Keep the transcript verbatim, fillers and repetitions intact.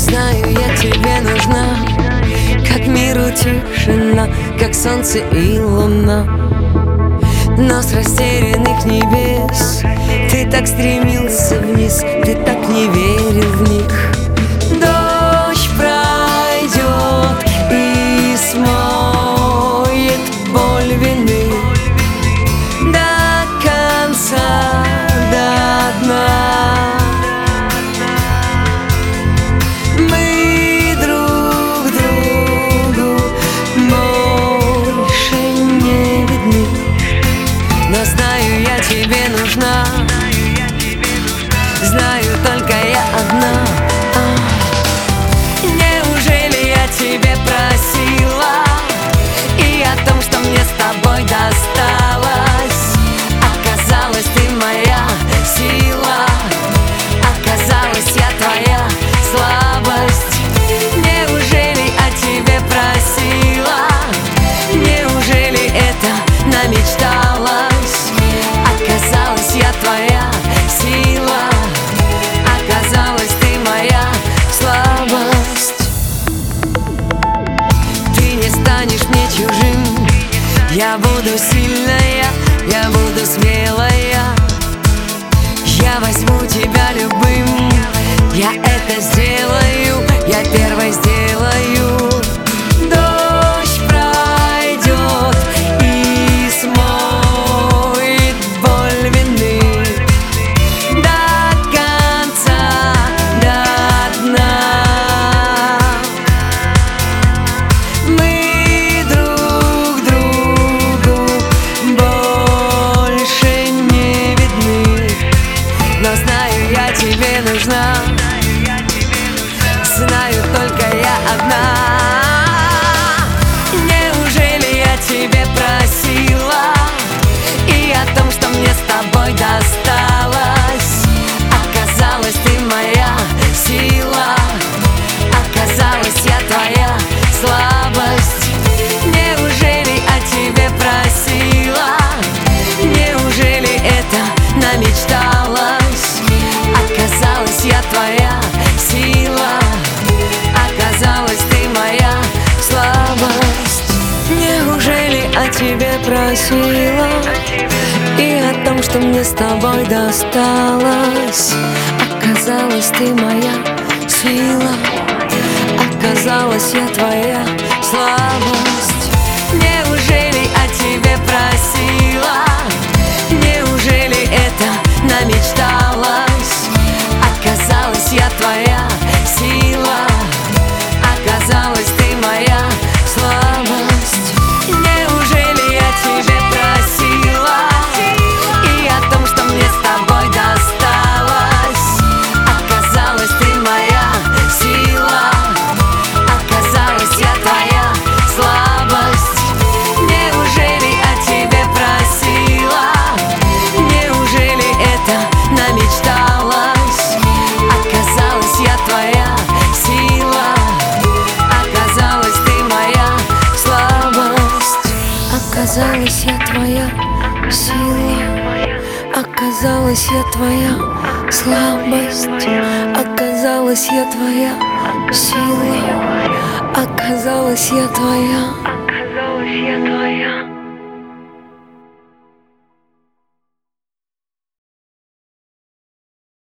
знаю, я тебе нужна, как миру тишина, как солнце и луна. Но с растерянных небес ты так стремился вниз, ты так не верил в них. Дождь пройдет и смоет боль вины до конца, до дна. Мы друг другу больше не видны, но знаю, я тебе нужна, знаю только я одна. Неужели я тебе просила и о том, что мне с тобой досталось? Оказалось, ты моя сила, оказалась я твоя слабость. Неужели о тебе просила, неужели это намечталась? Оказалась я твоя сила, оказалась ты моя слабость. Ты не станешь мне чужим, я буду сильная, я буду смелая. Я возьму тебя любым, я это сделаю, я первой сделаю. Дождь пройдет и смоет боль вины до конца, до дна. Мы друг другу больше не видны, но знаю, я тебе нужна, знаю только я одна. Неужели я тебе просила и о том, что мне с тобой досталось? Оказалась ты моя сила, оказалась я твоя слабость. Неужели о тебе просила, неужели это намечталась? Оказалась я твоя сила, оказалась ты моя слабость. Неужели о тебе просила и о том, что мне с тобой досталось? Оказалась ты моя сила, оказалась я твоя слабость. Неужели о тебе просила, неужели это намечталась? Оказалась я твоя сила, оказалась ты моя слабость. Неужели я тебе просила и о том, что мне с тобой досталось? Оказалась ты моя сила, оказалась я твоя слабость. Неужели о тебе просила, неужели это намечталась? Оказалась я твоя сила, оказалась ты моя слабость. Оказалась я твоя сила, оказалась я твоя слабость. Оказалась я твоя сила, оказалась я твоя.